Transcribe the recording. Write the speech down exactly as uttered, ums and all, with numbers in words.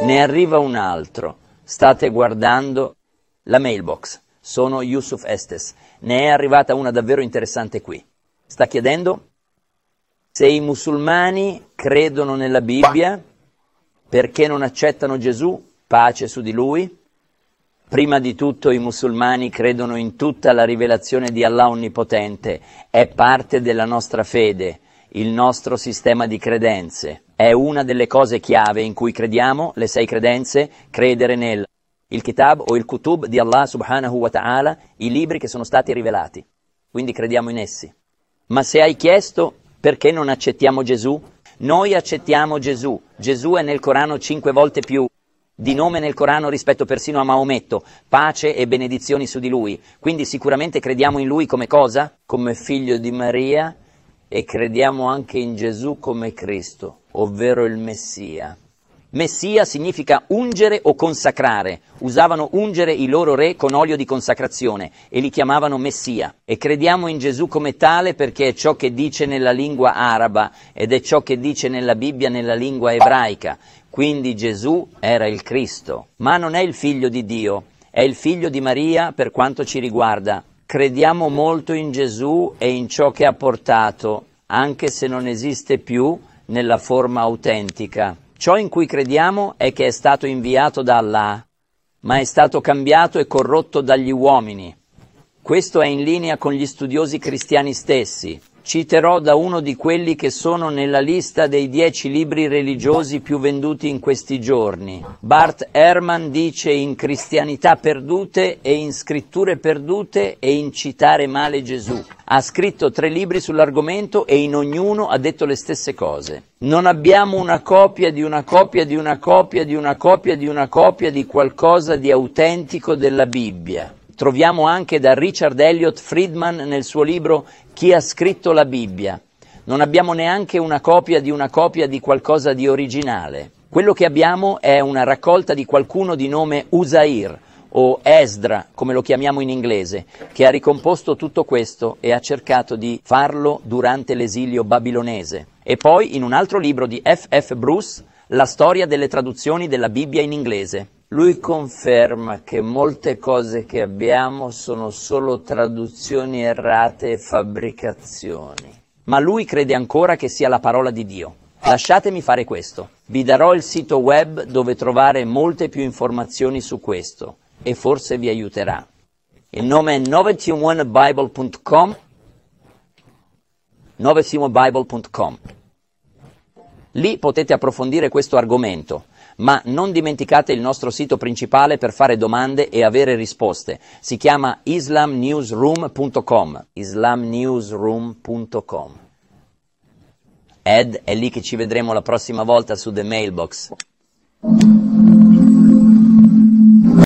Ne arriva un altro. State guardando la mailbox. Sono Yusuf Estes. Ne è arrivata una davvero interessante qui. Sta chiedendo se i musulmani credono nella Bibbia, perché non accettano Gesù, pace su di lui. Prima di tutto i musulmani credono in tutta la rivelazione di Allah Onnipotente, è parte della nostra fede, il nostro sistema di credenze. È una delle cose chiave in cui crediamo, le sei credenze, credere nel il Kitab o il Kutub di Allah subhanahu wa ta'ala, i libri che sono stati rivelati. Quindi crediamo in essi. Ma se hai chiesto perché non accettiamo Gesù, noi accettiamo Gesù. Gesù è nel Corano cinque volte più di nome nel Corano rispetto persino a Maometto, pace e benedizioni su di lui. Quindi sicuramente crediamo in lui come cosa? Come figlio di Maria, e crediamo anche in Gesù come Cristo, ovvero il Messia. Messia significa ungere o consacrare. Usavano ungere i loro re con olio di consacrazione e li chiamavano Messia. E crediamo in Gesù come tale perché è ciò che dice nella lingua araba ed è ciò che dice nella Bibbia nella lingua ebraica. Quindi Gesù era il Cristo, ma non è il figlio di Dio, è il figlio di Maria per quanto ci riguarda. Crediamo molto in Gesù e in ciò che ha portato, anche se non esiste più nella forma autentica. Ciò in cui crediamo è che è stato inviato da Allah, ma è stato cambiato e corrotto dagli uomini. Questo è in linea con gli studiosi cristiani stessi. Citerò da uno di quelli che sono nella lista dei dieci libri religiosi più venduti in questi giorni. Bart Ehrman dice in Cristianità perdute e in Scritture perdute e in Citare male Gesù. Ha scritto tre libri sull'argomento e in ognuno ha detto le stesse cose. Non abbiamo una copia di una copia di una copia di una copia di una copia di qualcosa di autentico della Bibbia. Troviamo anche da Richard Elliott Friedman nel suo libro Chi ha scritto la Bibbia. Non abbiamo neanche una copia di una copia di qualcosa di originale. Quello che abbiamo è una raccolta di qualcuno di nome Uzair, o Esdra, come lo chiamiamo in inglese, che ha ricomposto tutto questo e ha cercato di farlo durante l'esilio babilonese. E poi, in un altro libro di F F Bruce, la storia delle traduzioni della Bibbia in inglese. Lui conferma che molte cose che abbiamo sono solo traduzioni errate e fabbricazioni. Ma lui crede ancora che sia la parola di Dio. Lasciatemi fare questo. Vi darò il sito web dove trovare molte più informazioni su questo e forse vi aiuterà. Il nome è nove uno bible punto com nove uno bible punto com. Lì potete approfondire questo argomento. Ma non dimenticate il nostro sito principale per fare domande e avere risposte. Si chiama islam newsroom punto com. islam newsroom punto com. Ed è lì che ci vedremo la prossima volta su The Mailbox.